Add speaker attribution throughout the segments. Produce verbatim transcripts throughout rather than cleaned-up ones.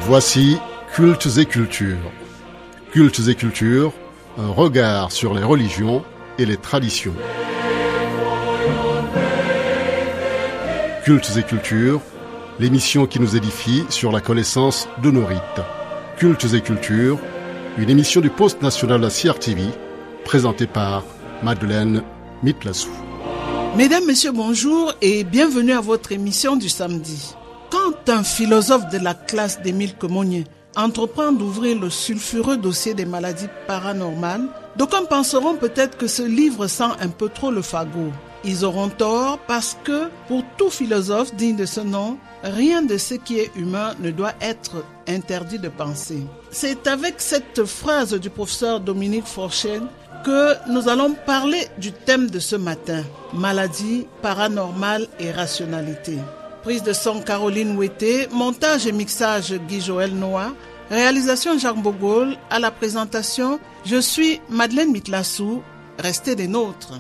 Speaker 1: Voici Cultes et Cultures. Cultes et Cultures, un regard sur les religions et les traditions. Cultes et Cultures, l'émission qui nous édifie sur la connaissance de nos rites. Cultes et Cultures, une émission du Poste national de la C R T V, présentée par Madeleine Mitlassou.
Speaker 2: Mesdames, Messieurs, bonjour et bienvenue à votre émission du samedi. Quand un philosophe de la classe d'Émile Kemonye entreprend d'ouvrir le sulfureux dossier des maladies paranormales, d'aucuns penseront peut-être que ce livre sent un peu trop le fagot. Ils auront tort parce que, pour tout philosophe digne de ce nom, rien de ce qui est humain ne doit être interdit de penser. C'est avec cette phrase du professeur Dominique Forchel que nous allons parler du thème de ce matin, maladie, paranormale et rationalité. Prise de son Caroline Ouetté, montage et mixage Guy-Joël Noah, réalisation Jacques Bogol, à la présentation, je suis Madeleine Mitlassou, restez des nôtres.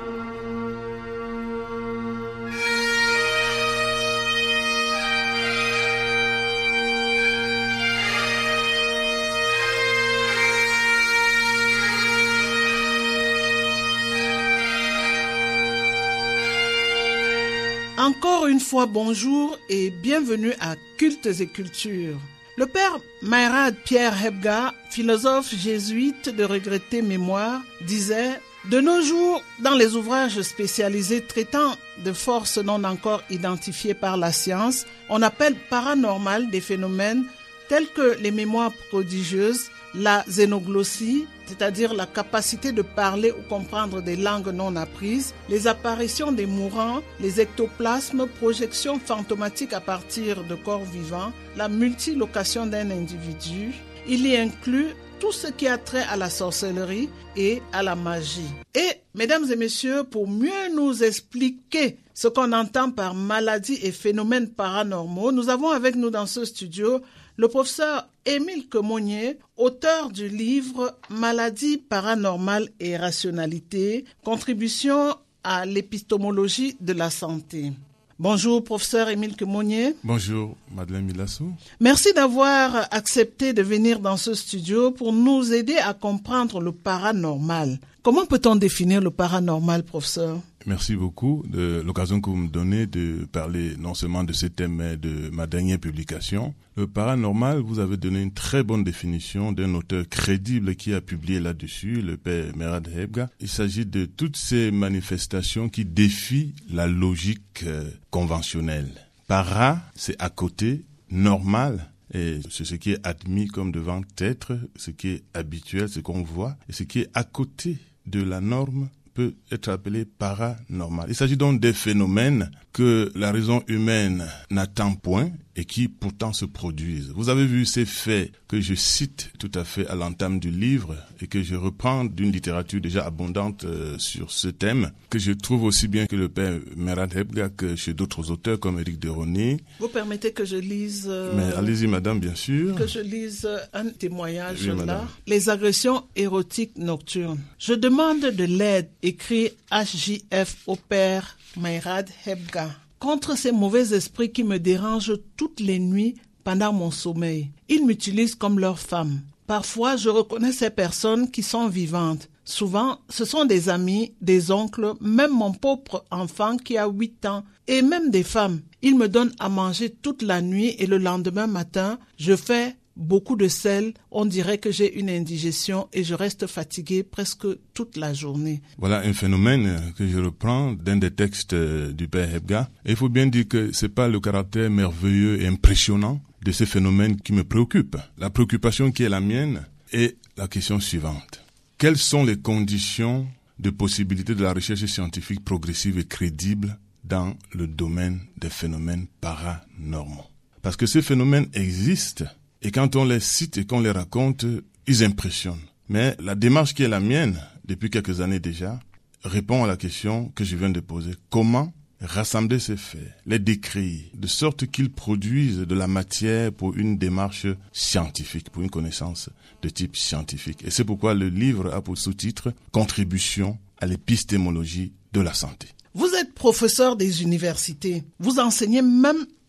Speaker 2: Encore une fois, bonjour et bienvenue à Cultes et Cultures. Le père Mayrad Pierre Hebga, philosophe jésuite de regrettée mémoire, disait « De nos jours, dans les ouvrages spécialisés traitant de forces non encore identifiées par la science, on appelle paranormal des phénomènes tels que les mémoires prodigieuses, la xénoglossie, c'est-à-dire la capacité de parler ou comprendre des langues non apprises, les apparitions des mourants, les ectoplasmes, projections fantomatiques à partir de corps vivants, la multilocation d'un individu. Il y inclut tout ce qui a trait à la sorcellerie et à la magie. Et, mesdames et messieurs, pour mieux nous expliquer ce qu'on entend par maladie et phénomènes paranormaux, nous avons avec nous dans ce studio le professeur Émile Kemonye, auteur du livre « Maladie, paranormale et rationalité, contribution à l'épistémologie de la santé ». Bonjour, professeur Émile Kemonye.
Speaker 3: Bonjour, Madeleine Mitlassou.
Speaker 2: Merci d'avoir accepté de venir dans ce studio pour nous aider à comprendre le paranormal. Comment peut-on définir le paranormal, professeur ?
Speaker 3: Merci beaucoup de l'occasion que vous me donnez de parler non seulement de ce thème, mais de ma dernière publication. Le paranormal, vous avez donné une très bonne définition d'un auteur crédible qui a publié là-dessus, le père Mayrad Hebga. Il s'agit de toutes ces manifestations qui défient la logique euh, conventionnelle. Para, c'est à côté, normal, et c'est ce qui est admis comme devant être, ce qui est habituel, ce qu'on voit, et ce qui est à côté de la norme peut être appelé paranormal. Il s'agit donc des phénomènes que la raison humaine n'attend point et qui pourtant se produisent. Vous avez vu ces faits que je cite tout à fait à l'entame du livre et que je reprends d'une littérature déjà abondante euh, sur ce thème, que je trouve aussi bien que le père Mayrad Hebga que chez d'autres auteurs comme Éric Deroney.
Speaker 2: Vous permettez que je lise... Euh,
Speaker 3: Mais allez-y, madame, bien sûr.
Speaker 2: Que je lise un témoignage
Speaker 3: oui,
Speaker 2: là.
Speaker 3: Madame.
Speaker 2: Les agressions érotiques nocturnes. Je demande de l'aide, écrit H J F au père Mayrad Hebga, contre ces mauvais esprits qui me dérangent toutes les nuits pendant mon sommeil. Ils m'utilisent comme leur femme. Parfois, je reconnais ces personnes qui sont vivantes. Souvent, ce sont des amis, des oncles, même mon propre enfant qui a huit ans, et même des femmes. Ils me donnent à manger toute la nuit et le lendemain matin, je fais beaucoup de sel, on dirait que j'ai une indigestion et je reste fatigué presque toute la journée.
Speaker 3: Voilà un phénomène que je reprends d'un des textes du père Hebga. Et il faut bien dire que c'est pas le caractère merveilleux et impressionnant de ce phénomène qui me préoccupe. La préoccupation qui est la mienne est la question suivante. Quelles sont les conditions de possibilité de la recherche scientifique progressive et crédible dans le domaine des phénomènes paranormaux? Parce que ces phénomènes existent. Et quand on les cite et qu'on les raconte, ils impressionnent. Mais la démarche qui est la mienne, depuis quelques années déjà, répond à la question que je viens de poser. Comment rassembler ces faits, les décrire, de sorte qu'ils produisent de la matière pour une démarche scientifique, pour une connaissance de type scientifique. Et c'est pourquoi le livre a pour sous-titre « Contribution à l'épistémologie de la santé ».
Speaker 2: Vous êtes professeur des universités. Vous enseignez même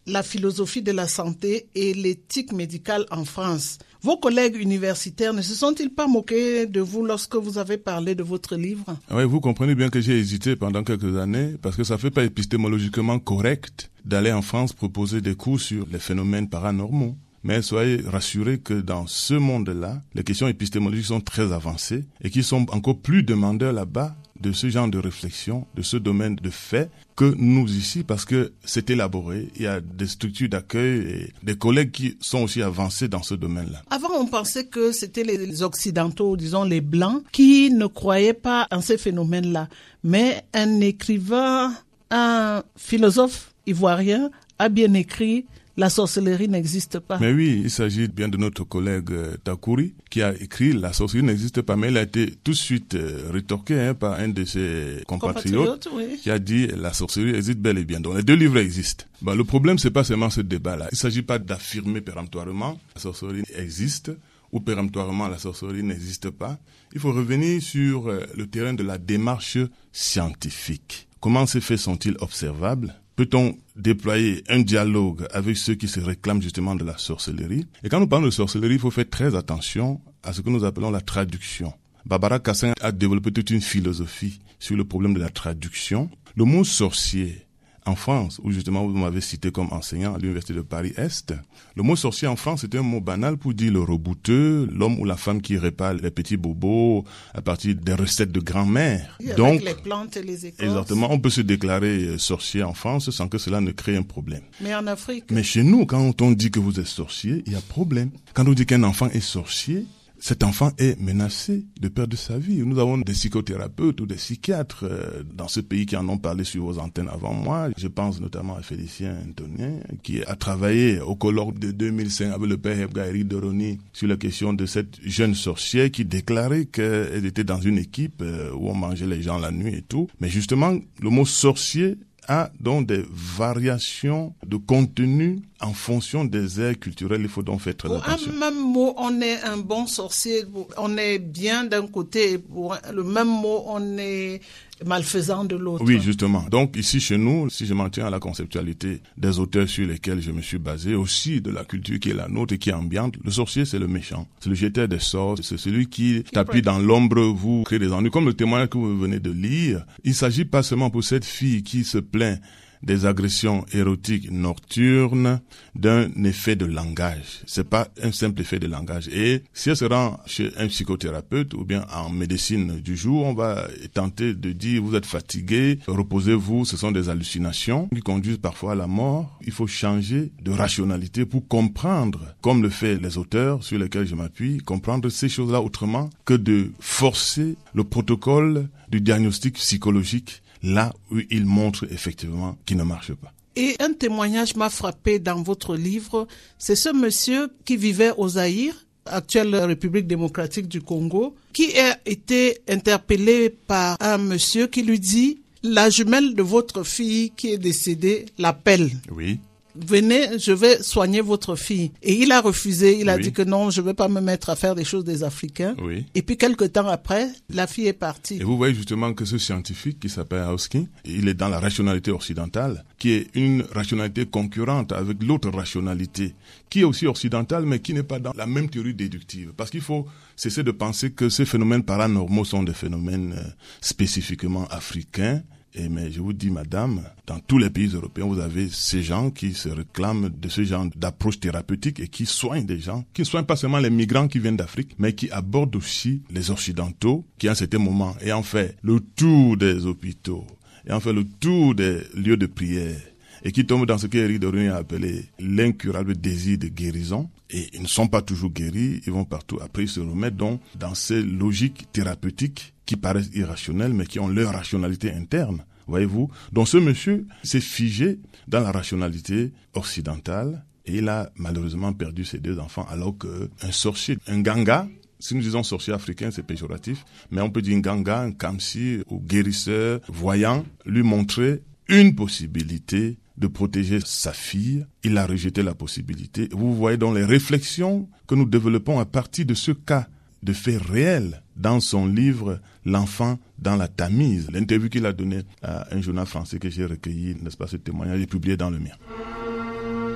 Speaker 2: la philosophie de la santé et l'éthique médicale en France. Vos collègues universitaires ne se sont-ils pas moqués de vous lorsque vous avez parlé de votre livre?
Speaker 3: Oui, vous comprenez bien que j'ai hésité pendant quelques années parce que ça ne fait pas épistémologiquement correct d'aller en France proposer des cours sur les phénomènes paranormaux. Mais soyez rassurés que dans ce monde-là, les questions épistémologiques sont très avancées et qu'ils sont encore plus demandeurs là-bas de ce genre de réflexion, de ce domaine de fait que nous ici, parce que c'est élaboré. Il y a des structures d'accueil et des collègues qui sont aussi avancés dans ce domaine-là.
Speaker 2: Avant, on pensait que c'était les Occidentaux, disons les Blancs, qui ne croyaient pas en ces phénomènes-là. Mais un écrivain, un philosophe ivoirien a bien écrit « La sorcellerie n'existe pas ».
Speaker 3: Mais oui, il s'agit bien de notre collègue euh, Takouri qui a écrit « La sorcellerie n'existe pas », mais il a été tout de suite euh, rétorqué hein, par un de ses compatriotes, compatriotes oui. qui a dit « La sorcellerie existe bel et bien ». Donc les deux livres existent. Bah, le problème, c'est pas seulement ce débat-là. Il ne s'agit pas d'affirmer péremptoirement « La sorcellerie existe » ou péremptoirement « La sorcellerie n'existe pas ». Il faut revenir sur euh, le terrain de la démarche scientifique. Comment ces faits sont-ils observables ? Peut-on déployer un dialogue avec ceux qui se réclament justement de la sorcellerie? Et quand nous parlons de sorcellerie, il faut faire très attention à ce que nous appelons la traduction. Barbara Cassin a développé toute une philosophie sur le problème de la traduction. Le mot sorcier en France, où justement vous m'avez cité comme enseignant à l'université de Paris-Est, le mot sorcier en France c'est un mot banal pour dire le rebouteux, l'homme ou la femme qui répare les petits bobos à partir des recettes de grand-mère.
Speaker 2: Donc, les plantes et les écorces.
Speaker 3: Exactement, on peut se déclarer sorcier en France sans que cela ne crée un problème.
Speaker 2: Mais en Afrique.
Speaker 3: Mais chez nous, quand on dit que vous êtes sorcier, il y a problème. Quand on dit qu'un enfant est sorcier, cet enfant est menacé de perdre sa vie. Nous avons des psychothérapeutes ou des psychiatres euh, dans ce pays qui en ont parlé sur vos antennes avant moi. Je pense notamment à Félicien Antonien, qui a travaillé au colloque de deux mille cinq avec le père Hebga Eric Doroni sur la question de cette jeune sorcière qui déclarait qu'elle était dans une équipe euh, où on mangeait les gens la nuit et tout. Mais justement, le mot sorcier a donc des variations de contenu en fonction des aires culturelles. Il faut donc faire très
Speaker 2: pour
Speaker 3: attention.
Speaker 2: Pour un même mot, on est un bon sorcier, on est bien d'un côté, et pour le même mot, on est malfaisant de l'autre.
Speaker 3: Oui, justement. Donc ici, chez nous, si je m'en tiens à la conceptualité des auteurs sur lesquels je me suis basé, aussi de la culture qui est la nôtre et qui est ambiante, le sorcier, c'est le méchant. C'est le jeteur des sorts, c'est celui qui tapis dans l'ombre, vous crée des ennuis. Comme le témoignage que vous venez de lire, il s'agit pas seulement pour cette fille qui se plaint des agressions érotiques nocturnes d'un effet de langage. C'est pas un simple effet de langage. Et si elle se rend chez un psychothérapeute ou bien en médecine du jour, on va tenter de dire vous êtes fatigué, reposez-vous, ce sont des hallucinations qui conduisent parfois à la mort. Il faut changer de rationalité pour comprendre, comme le fait les auteurs sur lesquels je m'appuie, comprendre ces choses-là autrement que de forcer le protocole du diagnostic psychologique là où il montre effectivement qu'il ne marche pas.
Speaker 2: Et un témoignage m'a frappé dans votre livre, c'est ce monsieur qui vivait au Zaïre, actuelle République démocratique du Congo, qui a été interpellé par un monsieur qui lui dit « La jumelle de votre fille qui est décédée l'appelle. »
Speaker 3: Oui.
Speaker 2: Venez, je vais soigner votre fille. Et il a refusé, il a
Speaker 3: oui.
Speaker 2: dit que non, je vais pas me mettre à faire des choses des Africains.
Speaker 3: Oui.
Speaker 2: Et puis quelque temps après, la fille est partie.
Speaker 3: Et vous voyez justement que ce scientifique qui s'appelle Husky, il est dans la rationalité occidentale, qui est une rationalité concurrente avec l'autre rationalité, qui est aussi occidentale, mais qui n'est pas dans la même théorie déductive. Parce qu'il faut cesser de penser que ces phénomènes paranormaux sont des phénomènes euh, spécifiquement africains. Et mais je vous dis, madame, dans tous les pays européens, vous avez ces gens qui se réclament de ce genre d'approche thérapeutique et qui soignent des gens, qui ne soignent pas seulement les migrants qui viennent d'Afrique, mais qui abordent aussi les occidentaux qui, à un certain moment, ayant fait le tour des hôpitaux, ayant fait le tour des lieux de prière, et qui tombent dans ce qu'Éric Doroni a appelé l'incurable désir de guérison, et ils ne sont pas toujours guéris, ils vont partout. Après, ils se remettent donc dans ces logiques thérapeutiques qui paraissent irrationnelles, mais qui ont leur rationalité interne. Voyez-vous? Donc ce monsieur s'est figé dans la rationalité occidentale, et il a malheureusement perdu ses deux enfants, alors qu'un sorcier, un ganga, si nous disons sorcier africain, c'est péjoratif, mais on peut dire un ganga, un kamsi, ou guérisseur, voyant, lui montrer une possibilité de protéger sa fille. Il a rejeté la possibilité. Vous voyez donc les réflexions que nous développons à partir de ce cas de faits réels dans son livre « L'enfant dans la Tamise ». L'interview qu'il a donnée à un journal français que j'ai recueilli, n'est-ce pas, ce témoignage est publié dans le mien.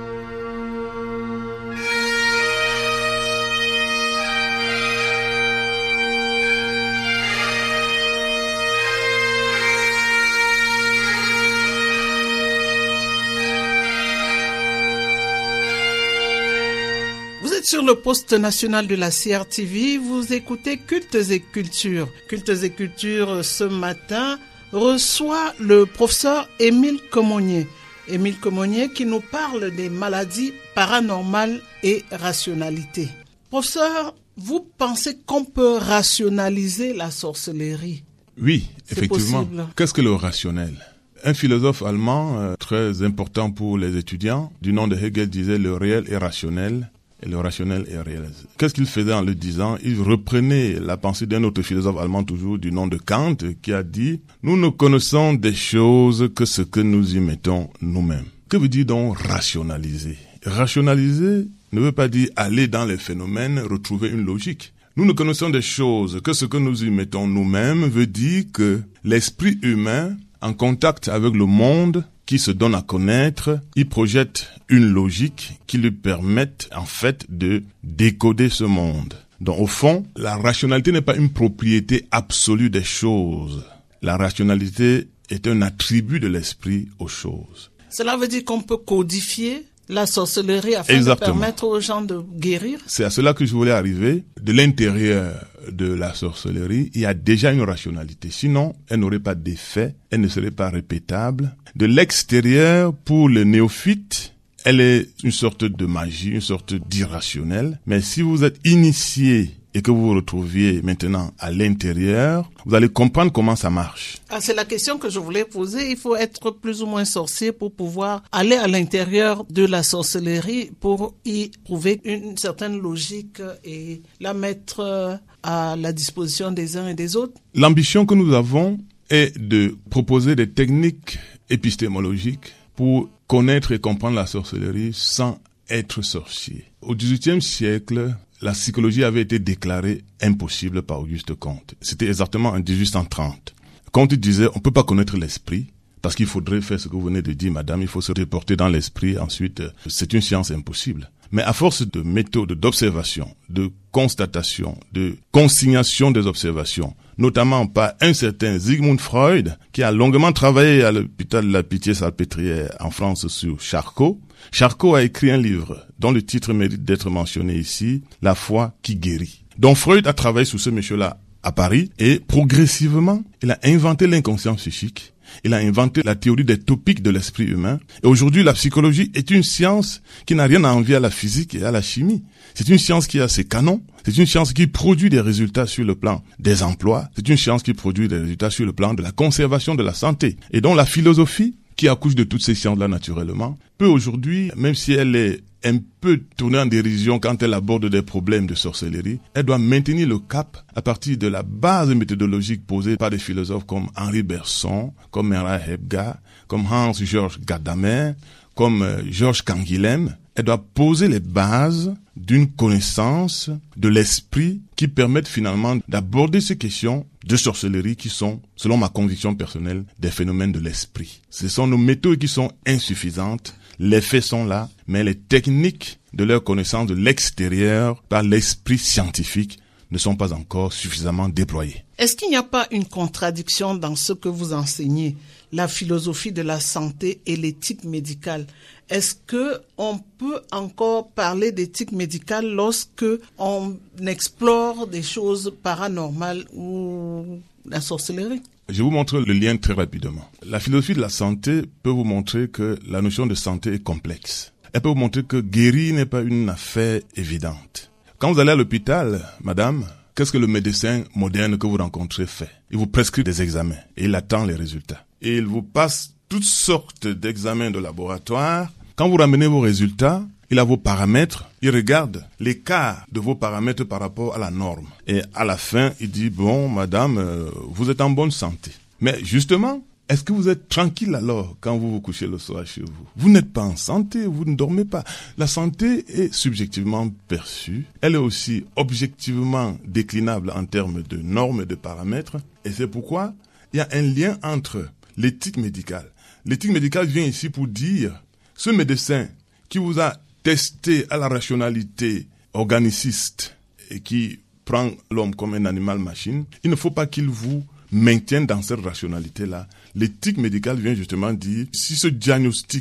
Speaker 2: êtes sur le poste national de la C R T V, vous écoutez Cultes et Cultures. Cultes et Cultures, ce matin, reçoit le professeur Émile Comonier. Émile Comonier qui nous parle des maladies paranormales et rationalité. Professeur, vous pensez qu'on peut rationaliser la sorcellerie?
Speaker 3: Oui,
Speaker 2: C'est
Speaker 3: effectivement.
Speaker 2: possible.
Speaker 3: Qu'est-ce que le rationnel? Un philosophe allemand euh, très important pour les étudiants, du nom de Hegel, disait le réel est rationnel et le rationnel est réel. Qu'est-ce qu'il faisait en le disant? Il reprenait la pensée d'un autre philosophe allemand toujours du nom de Kant qui a dit « Nous ne connaissons des choses que ce que nous y mettons nous-mêmes ». Que veut dire donc rationaliser? Rationaliser ne veut pas dire aller dans les phénomènes, retrouver une logique. Nous ne connaissons des choses que ce que nous y mettons nous-mêmes veut dire que l'esprit humain, en contact avec le monde, qui se donne à connaître, il projette une logique qui lui permette en fait de décoder ce monde. Donc au fond, la rationalité n'est pas une propriété absolue des choses. La rationalité est un attribut de l'esprit aux choses.
Speaker 2: Cela veut dire qu'on peut codifier la sorcellerie afin
Speaker 3: Exactement.
Speaker 2: de permettre aux gens de guérir?
Speaker 3: C'est à cela que je voulais arriver. De l'intérieur de la sorcellerie, il y a déjà une rationalité. Sinon, elle n'aurait pas d'effet, elle ne serait pas répétable. De l'extérieur, pour le néophyte, elle est une sorte de magie, une sorte d'irrationnel. Mais si vous êtes initié et que vous vous retrouviez maintenant à l'intérieur, vous allez comprendre comment ça marche.
Speaker 2: Ah, c'est la question que je voulais poser. Il faut être plus ou moins sorcier pour pouvoir aller à l'intérieur de la sorcellerie pour y trouver une certaine logique et la mettre à la disposition des uns et des autres.
Speaker 3: L'ambition que nous avons est de proposer des techniques épistémologiques pour connaître et comprendre la sorcellerie sans être sorcier. Au dix-huitième siècle, la psychologie avait été déclarée impossible par Auguste Comte. C'était exactement en dix-huit cent trente. Comte disait, on ne peut pas connaître l'esprit, parce qu'il faudrait faire ce que vous venez de dire, madame, il faut se reporter dans l'esprit, ensuite, c'est une science impossible. Mais à force de méthodes d'observation, de constatation, de consignation des observations, notamment par un certain Sigmund Freud, qui a longuement travaillé à l'hôpital de la Pitié-Salpêtrière en France sur Charcot, Charcot a écrit un livre dont le titre mérite d'être mentionné ici, La foi qui guérit. Donc Freud a travaillé sur ce monsieur-là à Paris et progressivement, il a inventé l'inconscient psychique. Il a inventé la théorie des topiques de l'esprit humain. Et aujourd'hui, la psychologie est une science qui n'a rien à envier à la physique et à la chimie. C'est une science qui a ses canons. C'est une science qui produit des résultats sur le plan des emplois. C'est une science qui produit des résultats sur le plan de la conservation de la santé. Et donc la philosophie, qui accouche de toutes ces sciences-là naturellement, peut aujourd'hui, même si elle est un peu tournée en dérision quand elle aborde des problèmes de sorcellerie, elle doit maintenir le cap à partir de la base méthodologique posée par des philosophes comme Henri Bergson, comme Meinrad Hebga, comme Hans-Georg Gadamer, comme euh, Georges Canguilhem. Elle doit poser les bases d'une connaissance de l'esprit qui permettent finalement d'aborder ces questions de sorcellerie qui sont, selon ma conviction personnelle, des phénomènes de l'esprit. Ce sont nos méthodes qui sont insuffisantes, les faits sont là, mais les techniques de leur connaissance de l'extérieur par l'esprit scientifique ne sont pas encore suffisamment déployées.
Speaker 2: Est-ce qu'il n'y a pas une contradiction dans ce que vous enseignez, la philosophie de la santé et l'éthique médicale? Est-ce que on peut encore parler d'éthique médicale lorsque on explore des choses paranormales ou la sorcellerie?
Speaker 3: Je vais vous montrer le lien très rapidement. La philosophie de la santé peut vous montrer que la notion de santé est complexe. Elle peut vous montrer que guérir n'est pas une affaire évidente. Quand vous allez à l'hôpital, madame, qu'est-ce que le médecin moderne que vous rencontrez fait? Il vous prescrit des examens et il attend les résultats. Et il vous passe toutes sortes d'examens de laboratoire. Quand vous ramenez vos résultats, il a vos paramètres, il regarde l'écart de vos paramètres par rapport à la norme. Et à la fin, il dit, bon, madame, euh, vous êtes en bonne santé. Mais justement, est-ce que vous êtes tranquille alors quand vous vous couchez le soir chez vous? Vous n'êtes pas en santé, vous ne dormez pas. La santé est subjectivement perçue. Elle est aussi objectivement déclinable en termes de normes et de paramètres. Et c'est pourquoi il y a un lien entre l'éthique médicale. L'éthique médicale vient ici pour dire, ce médecin qui vous a testé à la rationalité organiciste et qui prend l'homme comme un animal machine, il ne faut pas qu'il vous maintienne dans cette rationalité-là. L'éthique médicale vient justement dire, si ce diagnostic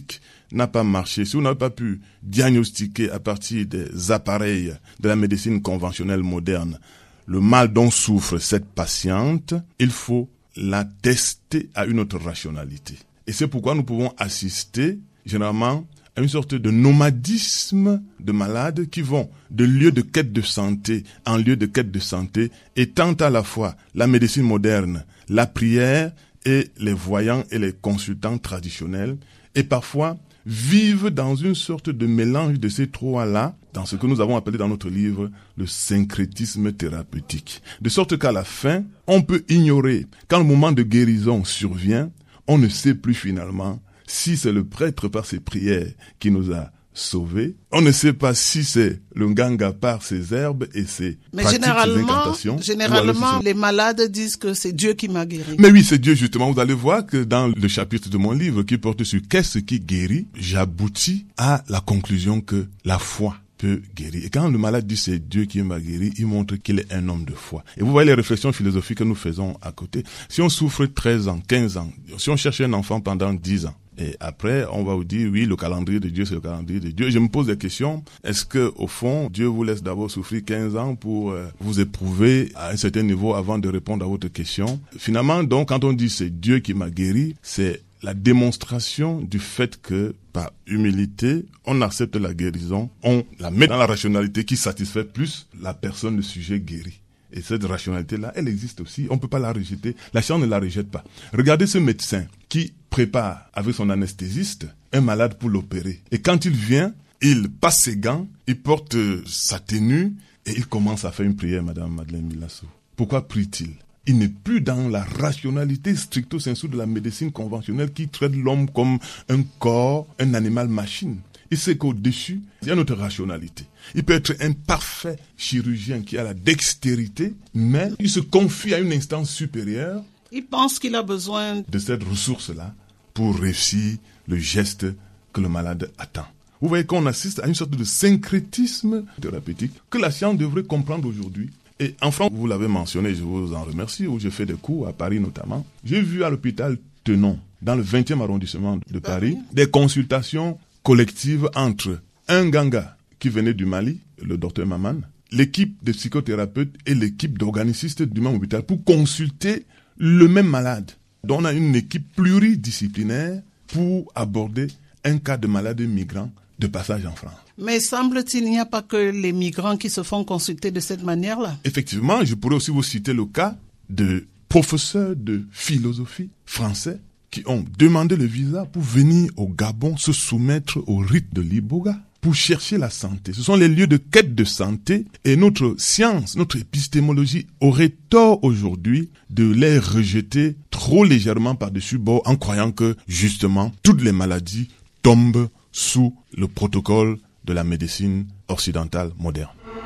Speaker 3: n'a pas marché, si vous n'avez pas pu diagnostiquer à partir des appareils de la médecine conventionnelle moderne le mal dont souffre cette patiente, il faut la tester à une autre rationalité. Et c'est pourquoi nous pouvons assister généralement à une sorte de nomadisme de malades qui vont de lieu de quête de santé en lieu de quête de santé et tentent à la fois la médecine moderne, la prière et les voyants et les consultants traditionnels et parfois vivent dans une sorte de mélange de ces trois-là, dans ce que nous avons appelé dans notre livre le syncrétisme thérapeutique. De sorte qu'à la fin, on peut ignorer, quand le moment de guérison survient, on ne sait plus finalement si c'est le prêtre par ses prières qui nous a sauvés. On ne sait pas si c'est le nganga par ses herbes et ses
Speaker 2: Mais
Speaker 3: pratiques, ses incantations.
Speaker 2: Mais généralement, les malades disent que c'est Dieu qui m'a guéri.
Speaker 3: Mais oui, c'est Dieu justement. Vous allez voir que dans le chapitre de mon livre qui porte sur qu'est-ce qui guérit, j'aboutis à la conclusion que la foi peut guérir. Et quand le malade dit c'est Dieu qui m'a guéri, il montre qu'il est un homme de foi. Et vous voyez les réflexions philosophiques que nous faisons à côté. Si on souffre treize ans, quinze ans, si on cherche un enfant pendant dix ans, et après, on va vous dire, oui, le calendrier de Dieu, c'est le calendrier de Dieu. Je me pose des questions. Est-ce que, au fond, Dieu vous laisse d'abord souffrir quinze ans pour euh, vous éprouver à un certain niveau avant de répondre à votre question? Finalement, donc, quand on dit c'est Dieu qui m'a guéri, c'est la démonstration du fait que, par humilité, on accepte la guérison, on la met dans la rationalité qui satisfait plus la personne, le sujet guéri. Et cette rationalité-là, elle existe aussi. On ne peut pas la rejeter. La science ne la rejette pas. Regardez ce médecin qui prépare avec son anesthésiste un malade pour l'opérer. Et quand il vient, il passe ses gants, il porte sa tenue et il commence à faire une prière, Madame Madeleine Milasso. Pourquoi prie-t-il? Il n'est plus dans la rationalité stricto sensu de la médecine conventionnelle qui traite l'homme comme un corps, un animal machine. Il sait qu'au-dessus, il y a notre rationalité. Il peut être un parfait chirurgien qui a la dextérité, mais il se confie à une instance supérieure.
Speaker 2: Il pense qu'il a besoin
Speaker 3: de cette ressource-là pour réussir le geste que le malade attend. Vous voyez qu'on assiste à une sorte de syncrétisme thérapeutique que la science devrait comprendre aujourd'hui. Et en France, vous l'avez mentionné, je vous en remercie, où j'ai fait des cours à Paris notamment. J'ai vu à l'hôpital Tenon, dans le vingtième arrondissement de Paris, des consultations collectives entre un ganga qui venait du Mali, le docteur Maman, l'équipe de psychothérapeutes et l'équipe d'organicistes du même hôpital pour consulter le même malade. Donc on a une équipe pluridisciplinaire pour aborder un cas de malade migrant de passage en France.
Speaker 2: Mais semble-t-il, il n'y a pas que les migrants qui se font consulter de cette manière-là.
Speaker 3: Effectivement, je pourrais aussi vous citer le cas de professeurs de philosophie français qui ont demandé le visa pour venir au Gabon se soumettre au rite de l'Iboga pour chercher la santé. Ce sont les lieux de quête de santé et notre science, notre épistémologie aurait tort aujourd'hui de les rejeter trop légèrement par-dessus bord en croyant que justement toutes les maladies tombent sous le protocole de la médecine occidentale moderne.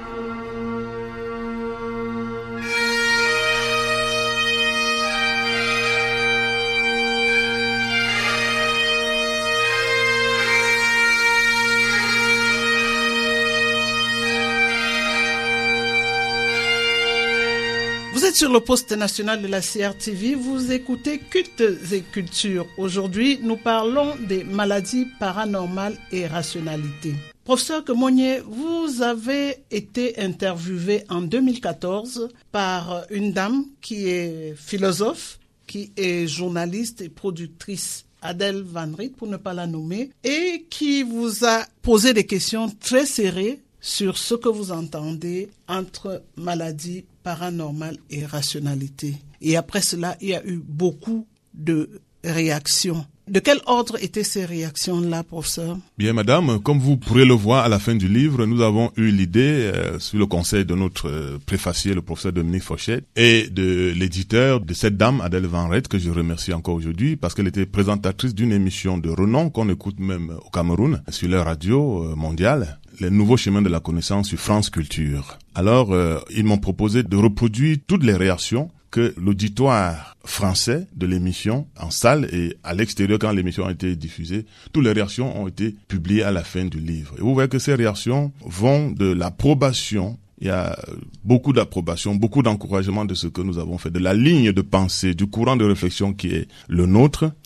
Speaker 2: Vous êtes sur le poste national de la C R T V, vous écoutez Cultes et Cultures. Aujourd'hui, nous parlons des maladies paranormales et rationalité. Professeur Kemogné, vous avez été interviewé en deux mille quatorze par une dame qui est philosophe, qui est journaliste et productrice, Adèle Van Riet, pour ne pas la nommer, et qui vous a posé des questions très serrées sur ce que vous entendez entre maladie paranormale et rationalité. Et après cela, il y a eu beaucoup de réactions. De quel ordre étaient ces réactions-là, professeur?
Speaker 3: Bien, madame, comme vous pourrez le voir à la fin du livre, nous avons eu l'idée, euh, sous le conseil de notre euh, préfacier, le professeur Dominique Fauchet, et de l'éditeur de cette dame, Adèle Van Riet, que je remercie encore aujourd'hui, parce qu'elle était présentatrice d'une émission de renom qu'on écoute même au Cameroun, sur la radio euh, mondiale, les nouveaux chemins de la connaissance sur France Culture. Alors, euh, ils m'ont proposé de reproduire toutes les réactions que l'auditoire français de l'émission, en salle et à l'extérieur quand l'émission a été diffusée, toutes les réactions ont été publiées à la fin du livre. Et vous voyez que ces réactions vont de l'approbation, il y a beaucoup d'approbation, beaucoup d'encouragement de ce que nous avons fait, de la ligne de pensée, du courant de réflexion qui est le nôtre,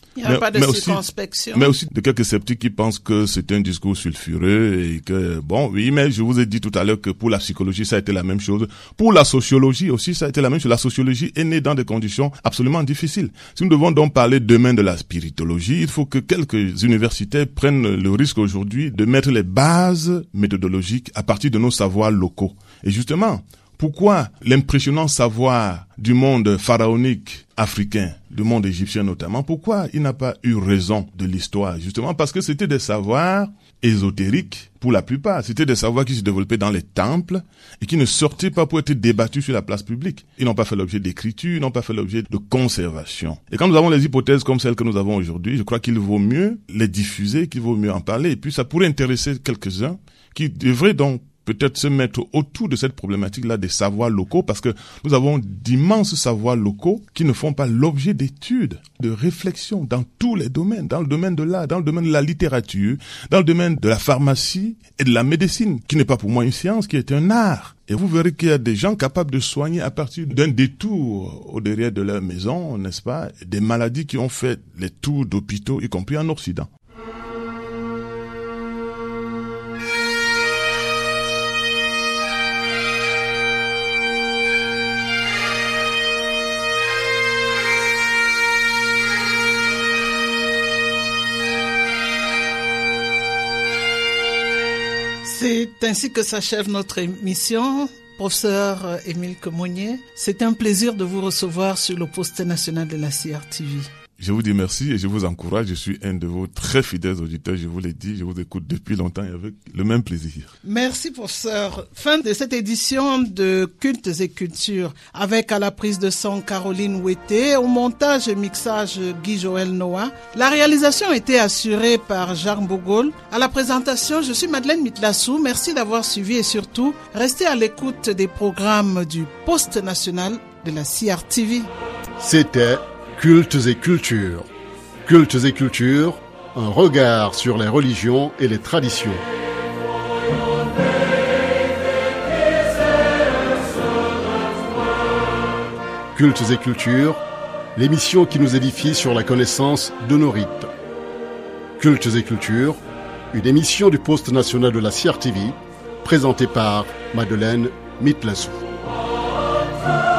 Speaker 2: Il n'y a mais, pas de circonspection.
Speaker 3: Aussi, mais aussi de quelques sceptiques qui pensent que c'est un discours sulfureux et que, bon, oui, mais je vous ai dit tout à l'heure que pour la psychologie, ça a été la même chose. Pour la sociologie aussi, ça a été la même chose. La sociologie est née dans des conditions absolument difficiles. Si nous devons donc parler demain de la spiritologie, il faut que quelques universitaires prennent le risque aujourd'hui de mettre les bases méthodologiques à partir de nos savoirs locaux. Et justement, pourquoi l'impressionnant savoir du monde pharaonique africain, du monde égyptien notamment, pourquoi il n'a pas eu raison de l'histoire? Justement parce que c'était des savoirs ésotériques pour la plupart. C'était des savoirs qui se développaient dans les temples et qui ne sortaient pas pour être débattus sur la place publique. Ils n'ont pas fait l'objet d'écriture, ils n'ont pas fait l'objet de conservation. Et quand nous avons les hypothèses comme celles que nous avons aujourd'hui, je crois qu'il vaut mieux les diffuser, qu'il vaut mieux en parler. Et puis ça pourrait intéresser quelques-uns qui devraient donc peut-être se mettre autour de cette problématique-là des savoirs locaux, parce que nous avons d'immenses savoirs locaux qui ne font pas l'objet d'études, de réflexions dans tous les domaines, dans le domaine de l'art, dans le domaine de la littérature, dans le domaine de la pharmacie et de la médecine, qui n'est pas pour moi une science, qui est un art. Et vous verrez qu'il y a des gens capables de soigner à partir d'un détour au derrière de leur maison, n'est-ce pas, des maladies qui ont fait les tours d'hôpitaux, y compris en Occident.
Speaker 2: C'est ainsi que s'achève notre émission. Professeur Émile Kemonnier, c'est un plaisir de vous recevoir sur le poste national de la C R T V.
Speaker 3: Je vous dis merci et je vous encourage. Je suis un de vos très fidèles auditeurs. Je vous l'ai dit, je vous écoute depuis longtemps et avec le même plaisir.
Speaker 2: Merci, professeur. Fin de cette édition de Cultes et Cultures avec à la prise de son Caroline Ouetté, au montage et mixage Guy-Joël Noah. La réalisation a été assurée par Jacques Bogol. À la présentation, je suis Madeleine Mitlassou. Merci d'avoir suivi et surtout, restez à l'écoute des programmes du poste national de la C R T V.
Speaker 1: C'était Cultes et Cultures. Cultes et Cultures, un regard sur les religions et les traditions. Cultes et Cultures, l'émission qui nous édifie sur la connaissance de nos rites. Cultes et Cultures, une émission du poste national de la C R T V, présentée par Madeleine Mitlassou.